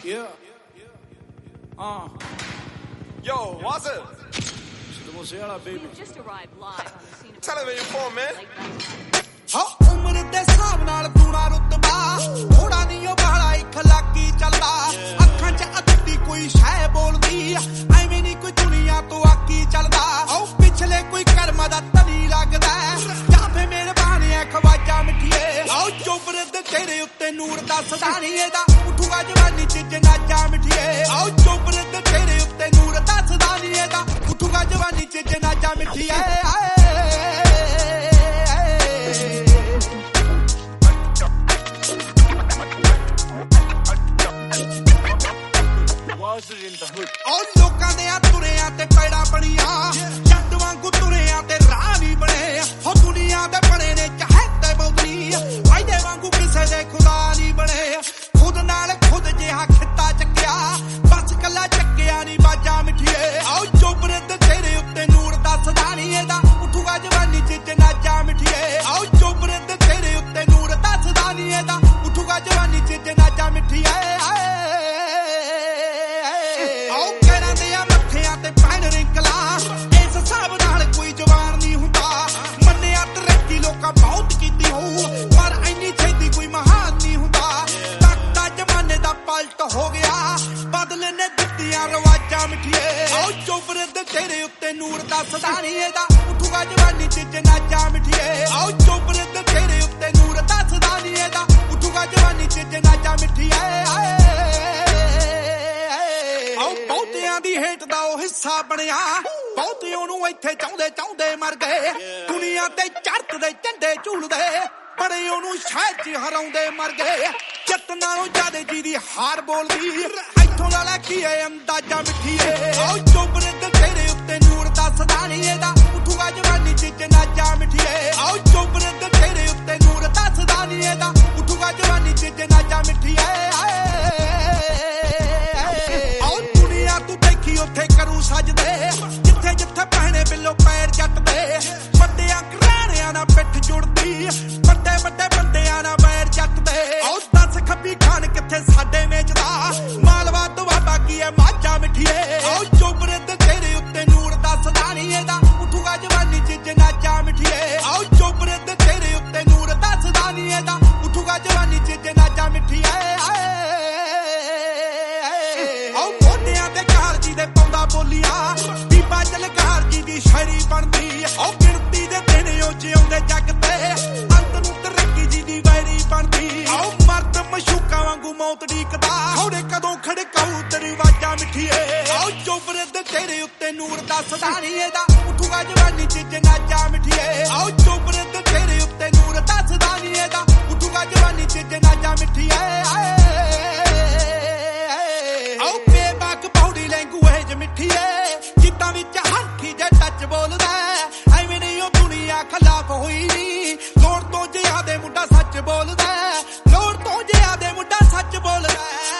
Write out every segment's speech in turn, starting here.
Yeah. Yo, what's it? Mosella, baby. We've just arrived live on the scene of Television for man. ਉਮਰ ਦੇ ਹਿਸਾਬ ਨਾਲ ਤੂਣਾ ਰੁਤਬਾ ਥੋੜਾ ਨਹੀਂ ਉਹ ਬਾਲਾ ਇਖਲਾਕੀ ਚੱਲਦਾ ਅੱਖਾਂ 'ਚ ਅੱਧੀ ਕੋਈ ਸ਼ੈ ਬੋਲਦੀ ਐਵੇਂ ਨਹੀਂ ਕੋਈ ਦੁਨੀਆ ਤੋਂ ਆਕੀ ਚੱਲਦਾ ਉਹ ਪਿਛਲੇ ਕੋਈ ਕਰਮ ਦਾ ਤਨੀ ਲੱਗਦਾ ਜਾਂ ਫੇ ਮਿਹਰਬਾਨ ਐ ਖਵਾਜਾ ਮਿੱਠੀਏ ਉਹ ਚੋਬਰ ਦੇ ਤੇਰੇ ਉੱਤੇ ਨੂਰ ਦਾ ਸਦਾ ਨਹੀਂ ਇਹਦਾ ਉਠੂਗਾ ਜਵਾਨੀ 'ਚ ਜਨਾਜਾ ਮਿੱਠੀਏ ਉਹ ਚੋਬਰ ਦੇ ਤੇਰੇ ਉੱਤੇ ਨੂਰ ਦਾ ਸਦਾ ਨਹੀਂ ਇਹਦਾ ਉਠੂਗਾ ਜਵਾਨੀ 'ਚ ਜਨਾਜਾ ਮਿੱਠੀਏ और लोकां दे तुरियां ते पैड़ा बणियां जट वांगू तुरियां ते राह नहीं बने हो दुनिया दे बने ने चाहते बौदी वायदे वांगू किसे दे खुदा नहीं बने खुद नाल खुद जिहा खित्ता चक्या बस कला चक्या नहीं बाजा मिठिए आओ चोबरे ते तेरे उत्ते नूर दा सदा नहीं एदा उठूगा जवानी च जनाजा मिठिए आओ चोबरे ते तेरे उत्ते नूर दा सदा नहीं एदा उठूगा जवानी च जनाजा मिठिए बहुत कीती हो पर इन्नी छेती कोई महान नहीं हुंदा तकता जमाने दा पलट हो गया बदले ने दित्तियां रवाजा मिठिए आओ चोबरे दे तेरे उत्ते नूर दा सदा नहीं एदा उठूगा जवानी च जनाजा मिठिए आओ चोबरे दे तेरे उत्ते नूर दा सदा नहीं एदा उठूगा जवानी च जनाजा मिठिए आओ बहुतियां दी हेट दा ओ हिस्सा बनया बहुते ओनू इत्थे चाहुंदे चाहुंदे मर गए दुनिया ते चढ़दे झंडे झूलदे बड़े ओनू शहर च हराउंदे मर गए जट नालों ज्यादा जी दी हार बोलदी इत्थों दा लै की है अंदाजा मिठिए आओ चोबरे ते तेरे उत्ते नूर दा सदा नहीं एदा उठूगा जवानी च जनाजा मिठिए आओ चोबरे ते तेरे उत्ते नूर दा सदा नहीं एदा उठूगा जवानी च जनाजा मिठिए आओ दुनिया तू देखी उत्थे करू सजदे जिथे जिथे पहने बिलो पैर जट दे बड्डियां घराणियां नाल पिठ जुड़दी बड्डे बड्डे बंदियां नाल पैर जट दे आओ दस खब्बी खान किथे साडे मेजदा मालवा दुआबा की है माजा मिठिए आओ चोबरे ते तेरे उत्ते नूर दा सदा नहीं एदा उठूगा जवानी च जनाजा मिठिए आओ चोबरे ते तेरे उत्ते नूर दा सदा नहीं एदा उठूगा जवानी च जनाजा मिठिए आओ मोढियां ते कार जी दे पौंदा बोलियां दीपा चलकार जी दी शायरी बनदी ओ गिनती दे दिन ओ जिउंदे जग ते अंत नूं तरक्की जी दी वैरी बनदी आओ मर्द मशूका वांगू मौत डीकदा थोड़े कदों खड़काऊ तेरी वाजा मिठिए आओ चोबरे दे तेरे उत्ते नूर दा सदा नहीं एदा उठूगा जवानी च जनाजा मिठिए आओ चोबरे दे तेरे उत्ते नूर दा सदा नहीं एदा उठूगा जवानी च जनाजा मिठिए आओ बेबाक पौड़ी लैंगुएज मिठिए जिद्दां विच हरखी जे टच बोलदा ऐवें नहीं ओ दुनिया खिलाफ होई नी लोड़ तो जियादे मुंडा सच बोलदा लोड़ तो जियादे मुंडा सच बोलदा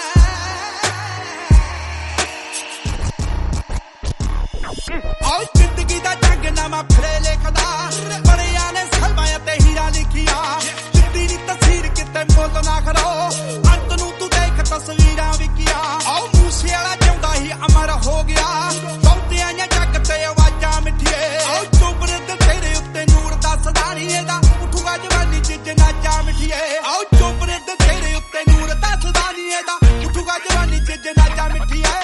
आओ जिंदगी दा जंग नामा फिरे लिखदा बड़ियां ने सलमां ते हीरा लिखिया जिद्दी दी तस्वीर किते मुੱਲ ना खरो अंत नूं तू देख तस्वीरां विकिया आओ मूसे वाला जिउंदा ही अमर हो गया बहुतियां जग ते आवाजां मिठिए आओ चोबरे ते तेरे उत्ते नूर दा सदा नहीं एदा उठूगा जवानी च जनाजा मिठिए आओ चोबरे ते तेरे उत्ते नूर दा सदा नहीं एदा उठूगा जवानी च जनाजा मिठिए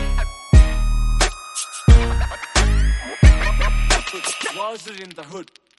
Was it in the hood?